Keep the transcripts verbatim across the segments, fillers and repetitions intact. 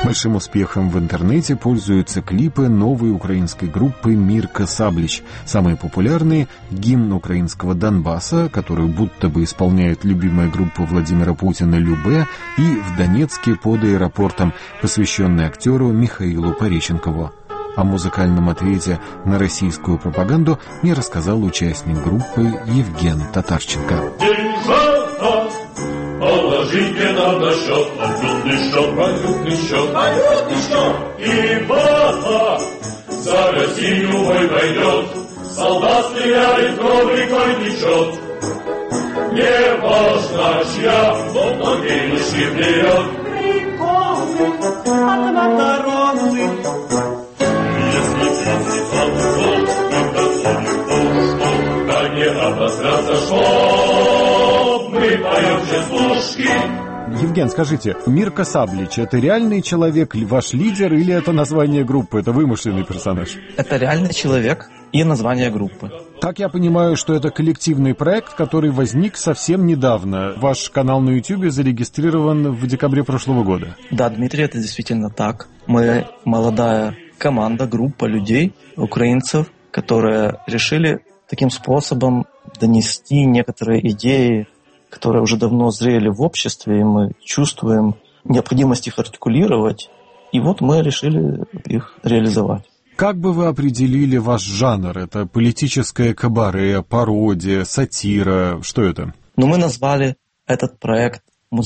Большим успехом в интернете пользуются клипы новой украинской группы «Мирка Саблич». Самые популярные — гимн украинского Донбасса, который будто бы исполняет любимая группа Владимира Путина «Любэ», и «В Донецке под аэропортом», посвященный актеру Михаилу Пореченкову. О музыкальном ответе на российскую пропаганду мне рассказал участник группы Евген Татарченко. Положите нам на счет, валютный счет, валютный счет, валютный счет. И баба за Россию бой пойдет, солдат стреляет, кровь рекой течет. Не важно, чья, но могилушки вперед. Приколы от Макароны. Если тридцать год, мы доходим до что, да не обосраться, что мы поем частушки. Евген, скажите, Мирка Саблич — это реальный человек, ваш лидер, или это название группы, это вымышленный персонаж? Это реальный человек и название группы. Так я понимаю, что это коллективный проект, который возник совсем недавно. Ваш канал на YouTube зарегистрирован в декабре прошлого года. Да, Дмитрий, это действительно так. Мы молодая команда, группа людей, украинцев, которые решили таким способом донести некоторые идеи, которые уже давно зрели в обществе, и мы чувствуем необходимость их артикулировать, и вот мы решили их реализовать. Как бы вы определили ваш жанр? Это политическое кабаре, пародия, сатира? Что это? Ну, мы назвали этот проект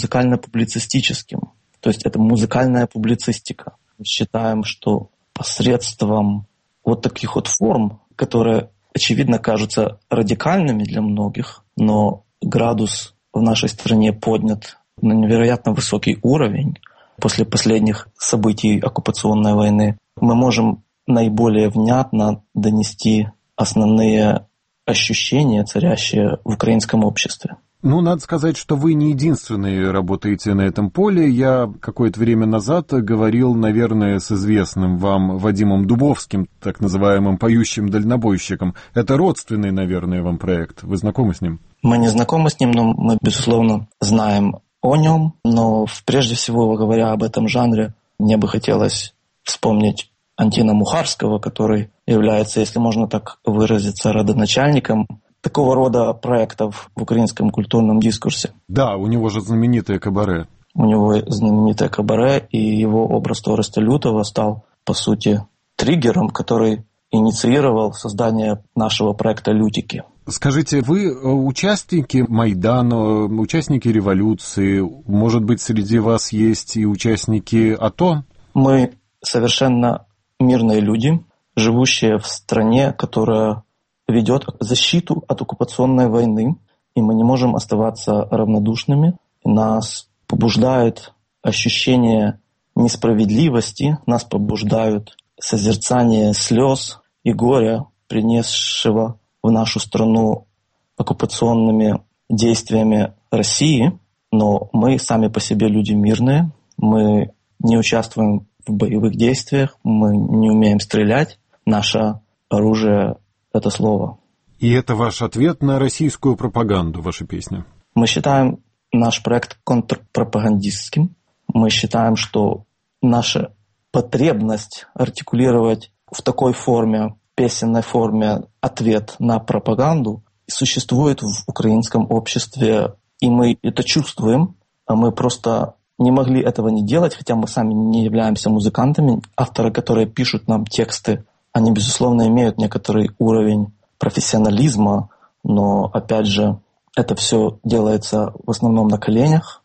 музыкально-публицистическим, то есть это музыкальная публицистика. Считаем, что посредством вот таких вот форм, которые, очевидно, кажутся радикальными для многих, но градус в нашей стране поднят на невероятно высокий уровень после последних событий оккупационной войны, мы можем наиболее внятно донести основные ощущения, царящие в украинском обществе. Ну, надо сказать, что вы не единственные работаете на этом поле. Я какое-то время назад говорил, наверное, с известным вам Вадимом Дубовским, так называемым поющим дальнобойщиком. Это родственный, наверное, вам проект. Вы знакомы с ним? Мы не знакомы с ним, но мы, безусловно, знаем о нем. Но прежде всего, говоря об этом жанре, мне бы хотелось вспомнить Антина Мухарского, который является, если можно так выразиться, родоначальником такого рода проектов в украинском культурном дискурсе. Да, у него же знаменитое кабаре. У него знаменитое кабаре, и его образ Ореста Лютого стал, по сути, триггером, который инициировал создание нашего проекта «Лютики». Скажите, вы участники Майдана, участники революции, может быть, среди вас есть и участники АТО? Мы совершенно мирные люди, живущие в стране, которая ведет защиту от оккупационной войны, и мы не можем оставаться равнодушными. Нас побуждает ощущение несправедливости, нас побуждают созерцание слез и горя, принесшего в нашу страну оккупационными действиями России, но мы сами по себе люди мирные, мы не участвуем в боевых действиях, мы не умеем стрелять, наше оружие — это слово. И это ваш ответ на российскую пропаганду, ваша песня? Мы считаем наш проект контрпропагандистским. Мы считаем, что наша потребность артикулировать в такой форме, песенной форме, ответ на пропаганду существует в украинском обществе, и мы это чувствуем, а мы просто не могли этого не делать, хотя мы сами не являемся музыкантами. Авторы, которые пишут нам тексты, они, безусловно, имеют некоторый уровень профессионализма, но, опять же, это все делается в основном на коленях,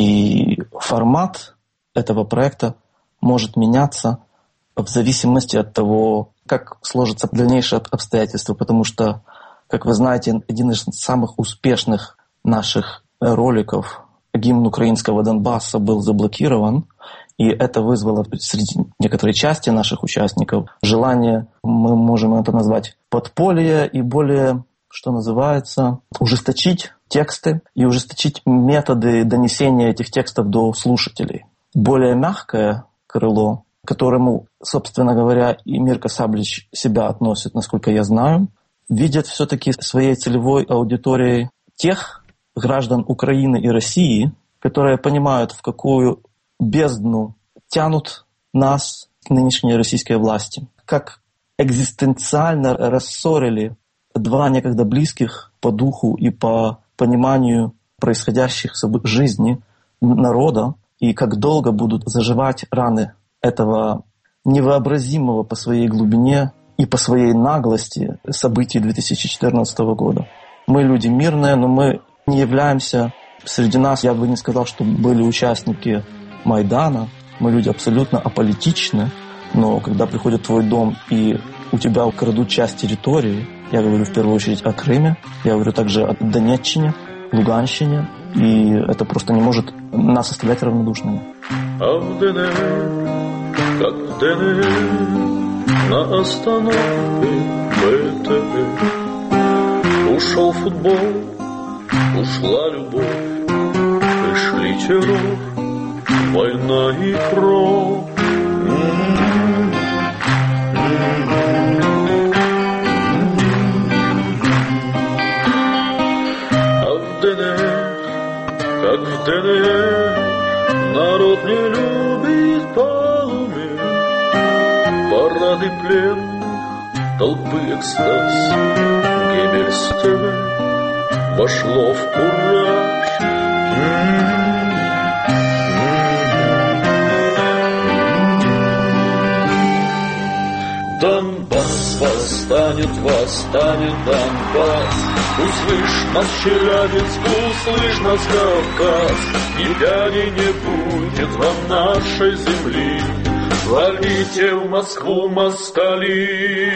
и формат этого проекта может меняться в зависимости от того, как сложатся дальнейшие обстоятельства, потому что, как вы знаете, один из самых успешных наших роликов, гимн украинского Донбасса, был заблокирован, и это вызвало среди некоторой части наших участников желание, мы можем это назвать, подполье и более, что называется, ужесточить тексты и ужесточить методы донесения этих текстов до слушателей. Более мягкое крыло, к которому, собственно говоря, и Мирка Саблич себя относит, насколько я знаю, видят все-таки своей целевой аудиторией тех граждан Украины и России, которые понимают, в какую бездну тянут нас нынешние российские власти. Как экзистенциально рассорили два некогда близких по духу и по пониманию происходящих в жизни народа, и как долго будут заживать раны этого невообразимого по своей глубине и по своей наглости событий две тысячи четырнадцатого года. Мы люди мирные, но мы не являемся... Среди нас, я бы не сказал, что были участники Майдана. Мы люди абсолютно аполитичны, но когда приходит в твой дом и у тебя украдут часть территории, я говорю в первую очередь о Крыме, я говорю также о Донеччине, Луганщине, и это просто не может нас оставлять равнодушными. А в ДНР, как в ДНР, на остановке БТР, ушел футбол, ушла любовь, пришли террор, война и кровь. А в ДНР, как в ДНР, народ не любит полумя, парады пленных, толпы экстаз, Геббельс ТВ вошло в кураж. Донбасс восстанет, восстанет Донбасс. Услышь нас, Челябинск, услышь нас, Кавказ. Ни пяни не будет вам нашей земли. Валите в Москву, москали.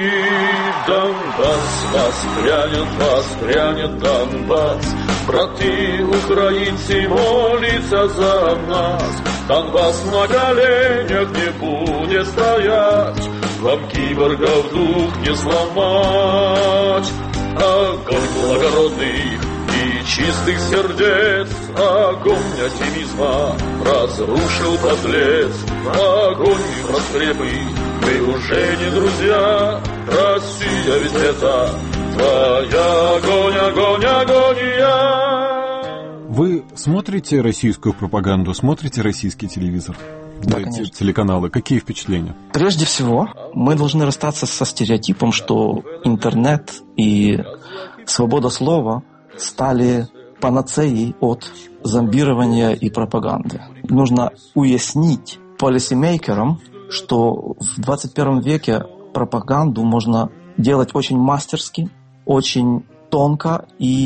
Донбасс воспрянет, воспрянет Донбасс. Браты украинцы молятся за нас. Донбасс на коленях не будет стоять. Вам киборгов дух не сломать. Огонь благородных и чистых сердец, огонь оптимизма разрушил подлец. Огонь их раскрепы, мы уже не друзья. Россия ведь это твоя огонь, огонь, агония. Вы смотрите российскую пропаганду, смотрите российский телевизор? Да, эти конечно. Телеканалы. Какие впечатления? Прежде всего, мы должны расстаться со стереотипом, что интернет и свобода слова стали панацеей от зомбирования и пропаганды. Нужно уяснить полисемейкерам, что в двадцать первом веке пропаганду можно делать очень мастерски, очень тонко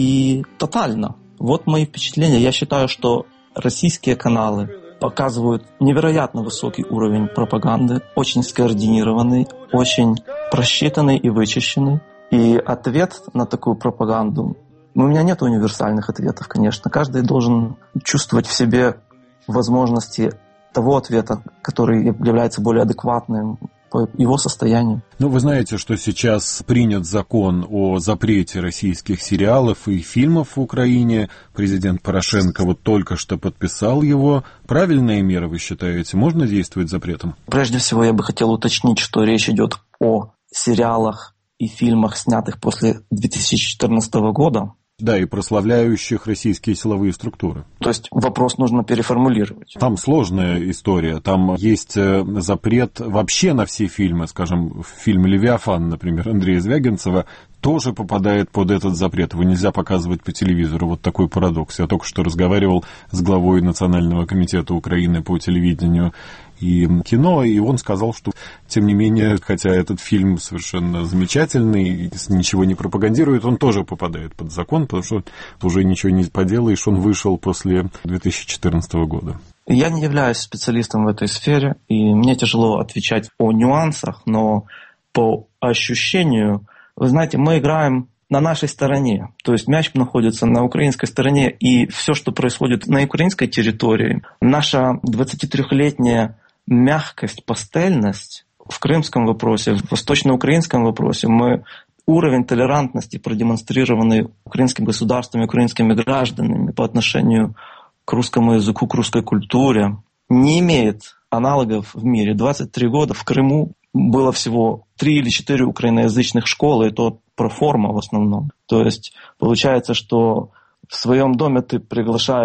и тотально. Вот мои впечатления. Я считаю, что российские каналы показывают невероятно высокий уровень пропаганды, очень скоординированный, очень просчитанный и вычищенный. И ответ на такую пропаганду... У меня нет универсальных ответов, конечно. Каждый должен чувствовать в себе возможности того ответа, который является более адекватным по его состоянию. Ну, вы знаете, что сейчас принят закон о запрете российских сериалов и фильмов в Украине. Президент Порошенко вот только что подписал его. Правильная мера, вы считаете? Можно действовать запретом? Прежде всего, я бы хотел уточнить, что речь идет о сериалах и фильмах, снятых после две тысячи четырнадцатого года. Да, и прославляющих российские силовые структуры. То есть вопрос нужно переформулировать. Там сложная история. Там есть запрет вообще на все фильмы. Скажем, фильм «Левиафан», например, Андрея Звягинцева, тоже попадает под этот запрет. Его нельзя показывать по телевизору. Вот такой парадокс. Я только что разговаривал с главой Национального комитета Украины по телевидению и кино, и он сказал, что, тем не менее, хотя этот фильм совершенно замечательный, ничего не пропагандирует, он тоже попадает под закон, потому что уже ничего не поделаешь, он вышел после две тысячи четырнадцатого года. Я не являюсь специалистом в этой сфере, и мне тяжело отвечать о нюансах, но по ощущению, вы знаете, мы играем на нашей стороне, то есть мяч находится на украинской стороне, и все, что происходит на украинской территории, наша двадцатитрёхлетняя мягкость, пастельность в крымском вопросе, в восточноукраинском вопросе, мы уровень толерантности, продемонстрированный украинским государством и украинскими гражданами по отношению к русскому языку, к русской культуре, не имеет аналогов в мире. двадцать три года в Крыму было всего три или четыре украиноязычных школы, и то проформа в основном. То есть получается, что в своем доме ты приглашаешь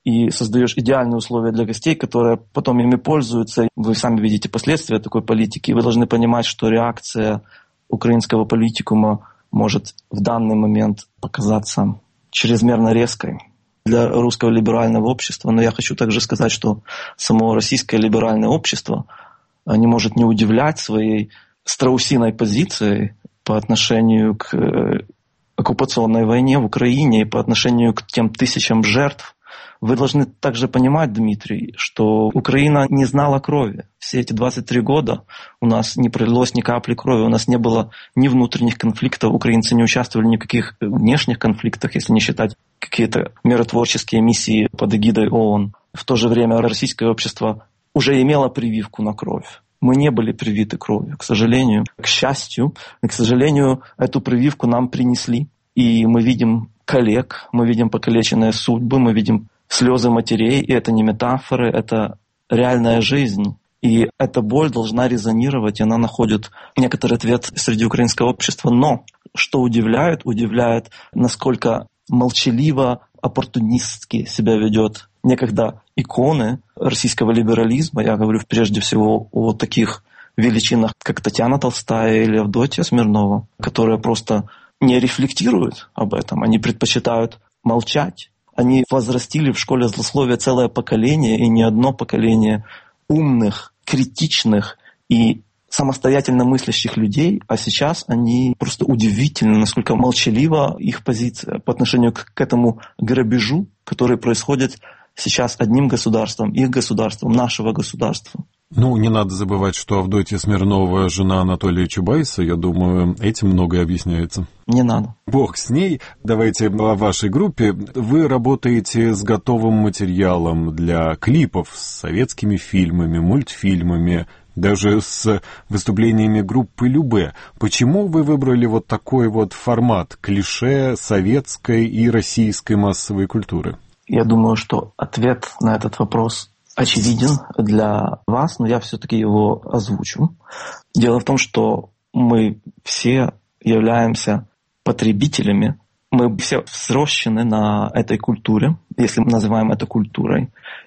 и создаешь идеальные условия для гостей, которые потом ими пользуются. Вы сами видите последствия такой политики. Вы должны понимать, что реакция украинского политикума может в данный момент показаться чрезмерно резкой для русского либерального общества. Но я хочу также сказать, что само российское либеральное общество не может не удивлять своей страусиной позицией по отношению к оккупационной войне в Украине и по отношению к тем тысячам жертв. Вы должны также понимать, Дмитрий, что Украина не знала крови. Все эти двадцать три года у нас не пролилось ни капли крови, у нас не было ни внутренних конфликтов, украинцы не участвовали в никаких внешних конфликтах, если не считать какие-то миротворческие миссии под эгидой ООН. В то же время российское общество уже имело прививку на кровь. Мы не были привиты кровью, к сожалению. К счастью, к сожалению, эту прививку нам принесли. И мы видим коллег, мы видим покалеченные судьбы, мы видим слезы матерей, и это не метафоры, это реальная жизнь. И эта боль должна резонировать, и она находит некоторый ответ среди украинского общества. Но, что удивляет, удивляет, насколько молчаливо, оппортунистски себя ведет некогда иконы российского либерализма. Я говорю прежде всего о таких величинах, как Татьяна Толстая или Авдотья Смирнова, которые просто не рефлектируют об этом, они предпочитают молчать. Они возрастили в школе злословия целое поколение, и не одно поколение умных, критичных и самостоятельно мыслящих людей, а сейчас они просто удивительны, насколько молчалива их позиция по отношению к, к этому грабежу, который происходит сейчас одним государством, их государством, нашего государства. Ну, не надо забывать, что Авдотья Смирнова — жена Анатолия Чубайса. Я думаю, этим многое объясняется. Не надо. Бог с ней. Давайте о вашей группе. Вы работаете с готовым материалом для клипов, с советскими фильмами, мультфильмами, даже с выступлениями группы Любэ. Почему вы выбрали вот такой вот формат клише советской и российской массовой культуры? Я думаю, что ответ на этот вопрос очевиден для вас, но я все-таки его озвучу. Дело в том, что мы все являемся потребителями, мы все взрослены на этой культуре, если мы называем это культурой.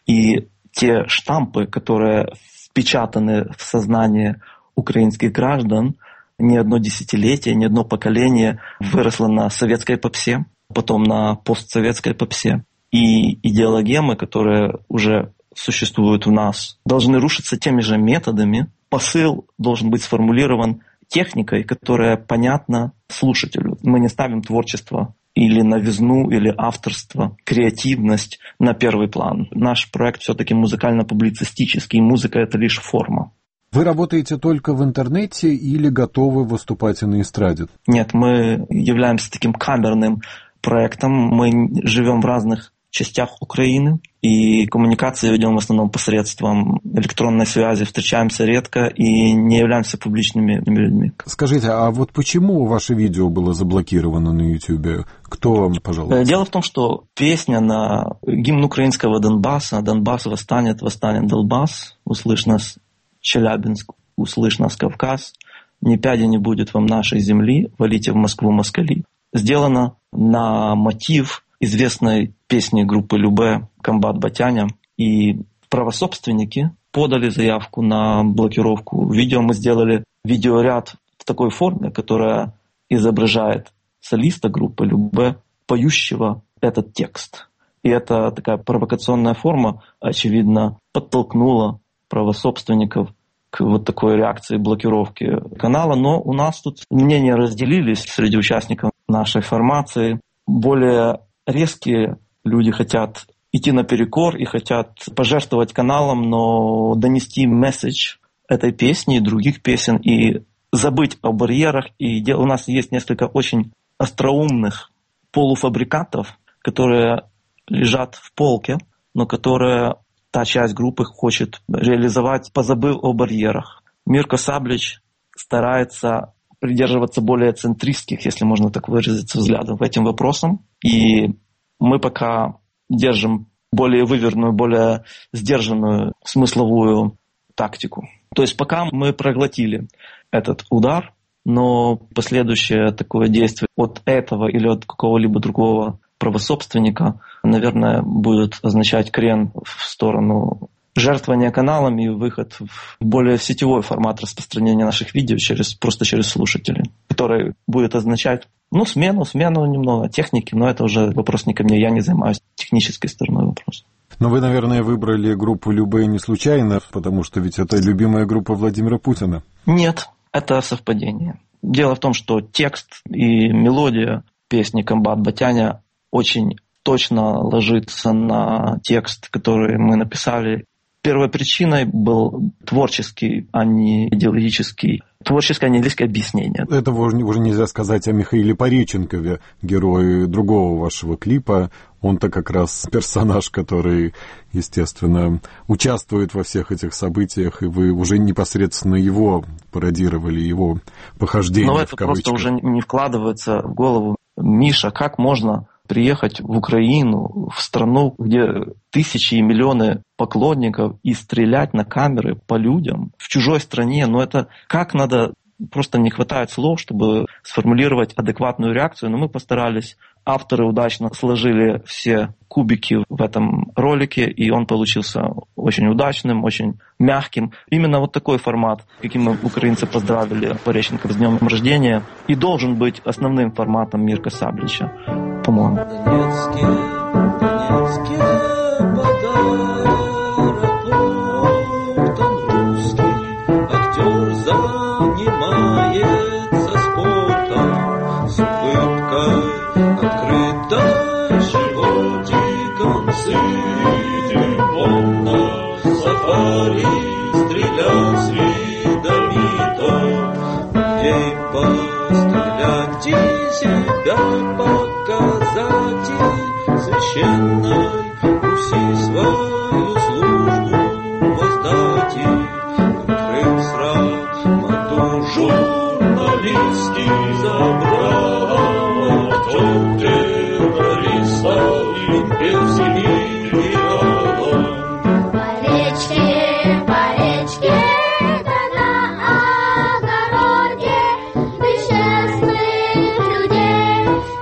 И те штампы, которые впечатаны в сознание украинских граждан, ни одно десятилетие, ни одно поколение выросло на советской попсе, потом на постсоветской попсе. И идеологемы, которые уже существуют у нас, должны рушиться теми же методами. Посыл должен быть сформулирован техникой, которая понятна слушателю. Мы не ставим творчество или новизну, или авторство, креативность на первый план. Наш проект все-таки музыкально-публицистический, музыка — это лишь форма. Вы работаете только в интернете или готовы выступать и на эстраде? Нет, мы являемся таким камерным проектом. Мы живем в разных частях Украины, и коммуникации ведем в основном посредством электронной связи, встречаемся редко и не являемся публичными людьми. Скажите, а вот почему ваше видео было заблокировано на YouTube? Кто, пожалуйста? Дело в том, что песня на гимн украинского Донбасса «Донбасс восстанет, восстанет Донбасс», «Услышь нас, Челябинск, услышь нас, Кавказ, ни пяди не будет вам нашей земли, валите в Москву москали», сделана на мотив известной песни группы Любэ «Комбат Батяня». И правособственники подали заявку на блокировку видео. Мы сделали видеоряд в такой форме, которая изображает солиста группы Любэ, поющего этот текст. И эта такая провокационная форма, очевидно, подтолкнула правособственников к вот такой реакции блокировки канала. Но у нас тут мнения разделились среди участников нашей формации. Более резкие люди хотят идти наперекор и хотят пожертвовать каналом, но донести месседж этой песни и других песен, и забыть о барьерах. И у нас есть несколько очень остроумных полуфабрикатов, которые лежат в полке, но которые та часть группы хочет реализовать, позабыв о барьерах. Мирка Саблич старается придерживаться более центристских, если можно так выразиться, взглядов по этим вопросам. И мы пока держим более выверенную, более сдержанную смысловую тактику. То есть пока мы проглотили этот удар, но последующее такое действие от этого или от какого-либо другого правособственника, наверное, будет означать крен в сторону жертвования каналами и выход в более сетевой формат распространения наших видео через, просто через слушателей, который будет означать ну, смену, смену немного техники, но это уже вопрос не ко мне, я не занимаюсь технической стороной вопроса. Но вы, наверное, выбрали группу Любэ не случайно, потому что ведь это любимая группа Владимира Путина. Нет, это совпадение. Дело в том, что текст и мелодия песни «Комбат Батяня» очень точно ложится на текст, который мы написали. Первой причиной был творческий, а не идеологический, творческое, а не идеологическое объяснение. Этого уже нельзя сказать о Михаиле Пореченкове, герое другого вашего клипа. Он-то как раз персонаж, который, естественно, участвует во всех этих событиях, и вы уже непосредственно его пародировали, его похождения в кавычках. Но это просто уже не вкладывается в голову. Миша, как можно приехать в Украину, в страну, где тысячи и миллионы поклонников, и стрелять на камеры по людям в чужой стране? Но это как надо... Просто не хватает слов, чтобы сформулировать адекватную реакцию, но мы постарались. Авторы удачно сложили все кубики в этом ролике, и он получился очень удачным, очень мягким. Именно вот такой формат, каким мы украинцы поздравили Пореченкова с днем рождения, и должен быть основным форматом Мирка Саблича, по-моему. Занимается спортом с улыбкой открытой, животиком сытым, на сафари стрелял с видомитом. Ей пострелять и себя показать, и священной Руси свою службу воздать, и открыть сразу журналистский забрал актер террористов имперским идеалом. По речке, по речке, да на огороде бесчестных людей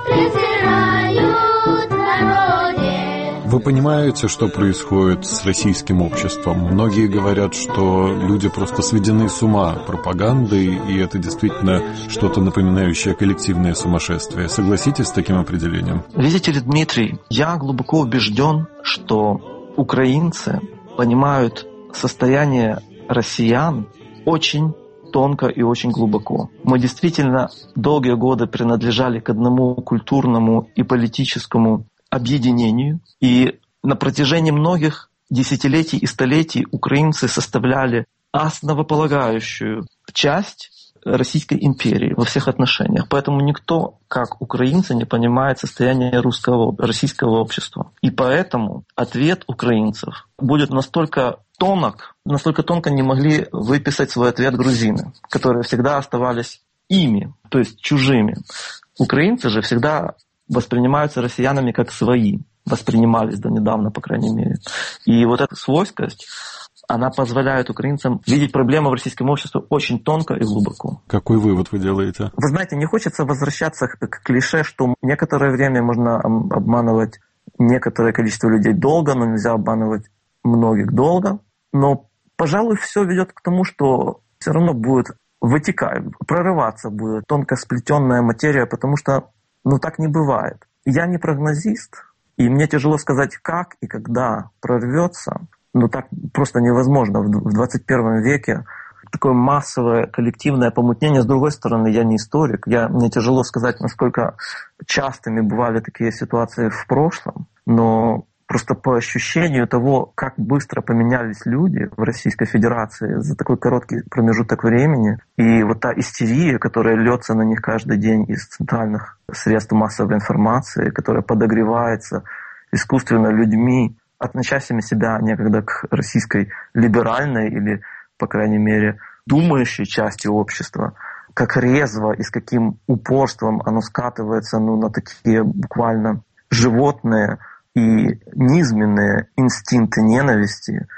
презирают в народе. Вы понимаете, что происходит с российским обществом? Многие говорят, что люди просто сведены с ума пропагандой, и это действительно что-то напоминающее коллективное сумасшествие. Согласитесь с таким определением? Видите ли, Дмитрий, я глубоко убежден, что украинцы понимают состояние россиян очень тонко и очень глубоко. Мы действительно долгие годы принадлежали к одному культурному и политическому объединению, и на протяжении многих десятилетий и столетий украинцы составляли основополагающую часть Российской империи во всех отношениях. Поэтому никто, как украинцы, не понимает состояние русского, российского общества. И поэтому ответ украинцев будет настолько тонок, настолько тонко не могли выписать свой ответ грузины, которые всегда оставались ими, то есть чужими. Украинцы же всегда воспринимаются россиянами как свои, воспринимались до недавно, по крайней мере. И вот эта свойскость, она позволяет украинцам видеть проблемы в российском обществе очень тонко и глубоко. Какой вывод вы делаете? Вы знаете, не хочется возвращаться к, к клише, что некоторое время можно обманывать некоторое количество людей долго, но нельзя обманывать многих долго. Но, пожалуй, все ведет к тому, что все равно будет вытекать, прорываться будет тонко сплетенная материя, потому что ну так не бывает. Я не прогнозист, и мне тяжело сказать, как и когда прорвется. Но так просто невозможно в двадцать первом веке. Такое массовое коллективное помутнение. С другой стороны, я не историк. Я, мне тяжело сказать, насколько частыми бывали такие ситуации в прошлом. Но просто по ощущению того, как быстро поменялись люди в Российской Федерации за такой короткий промежуток времени, и вот та истерия, которая льется на них каждый день из центральных средств массовой информации, которая подогревается искусственно людьми, относящими себя некогда к российской либеральной или, по крайней мере, думающей части общества, как резво и с каким упорством оно скатывается ну, на такие буквально животные и низменные инстинкты ненависти,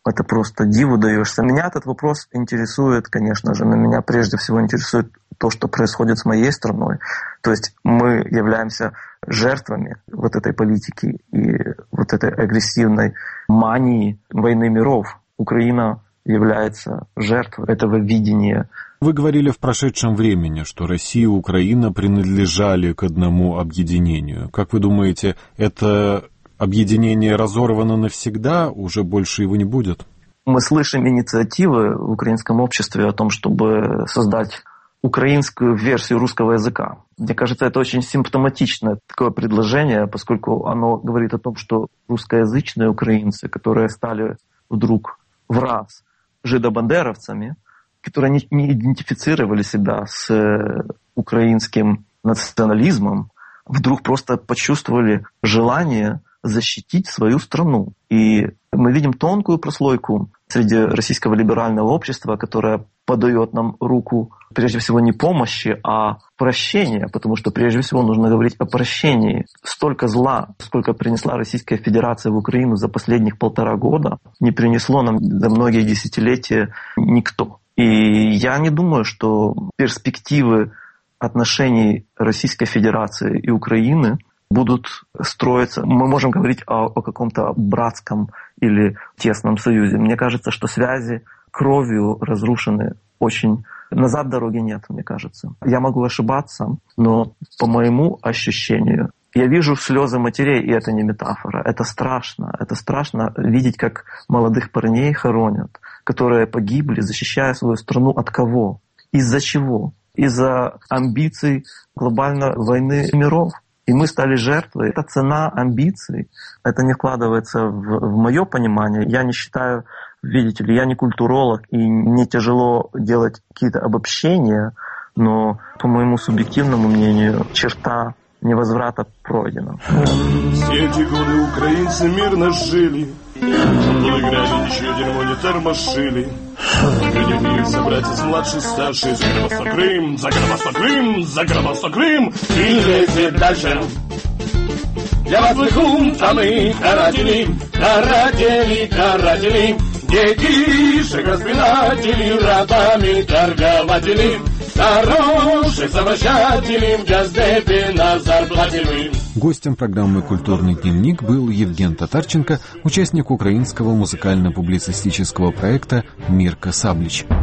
это просто диву даешься. Меня этот вопрос интересует, конечно же, но меня прежде всего интересует то, что происходит с моей страной. То есть мы являемся жертвами вот этой политики и вот этой агрессивной мании войны миров. Украина является жертвой этого видения. Вы говорили в прошедшем времени, что Россия и Украина принадлежали к одному объединению. Как вы думаете, это объединение разорвано навсегда, уже больше его не будет? Мы слышим инициативы в украинском обществе о том, чтобы создать украинскую версию русского языка. Мне кажется, это очень симптоматичное такое предложение, поскольку оно говорит о том, что русскоязычные украинцы, которые стали вдруг в раз жидобандеровцами, которые не, не идентифицировали себя с украинским национализмом, вдруг просто почувствовали желание защитить свою страну. И мы видим тонкую прослойку среди российского либерального общества, которое подает нам руку прежде всего не помощи, а прощения, потому что прежде всего нужно говорить о прощении. Столько зла, сколько принесла Российская Федерация в Украину за последних полтора года, не принесло нам за многие десятилетия никто. И я не думаю, что перспективы отношений Российской Федерации и Украины будут строиться. Мы можем говорить о, о каком-то братском или тесном союзе. Мне кажется, что связи кровью разрушены очень. Назад дороги нет, мне кажется. Я могу ошибаться, но по моему ощущению я вижу слезы матерей, и это не метафора. Это страшно. Это страшно видеть, как молодых парней хоронят, которые погибли, защищая свою страну от кого? Из-за чего? Из-за амбиций глобальной войны миров. И мы стали жертвой. Это цена амбиций. Это не вкладывается в, в мое понимание. Я не считаю, видите ли, я не культуролог, и мне тяжело делать какие-то обобщения, но, по моему субъективному мнению, черта невозврата пройдена. Все эти годы украинцы мирно жили, тулы грязи, ничего дерьмо не тормошили. Гневные собратья, младший, старший, загребался Крым, загребался Крым, загребался Крым, и лезет дальше. Я вас слыху, самые каратели, каратели, каратели, детишек распинатели, рабами торгователи, хороших совращателей в Газдепе на зарплате. Гостем программы «Культурный дневник» был Евген Татарченко, участник украинского музыкально-публицистического проекта «Мирка Саблич».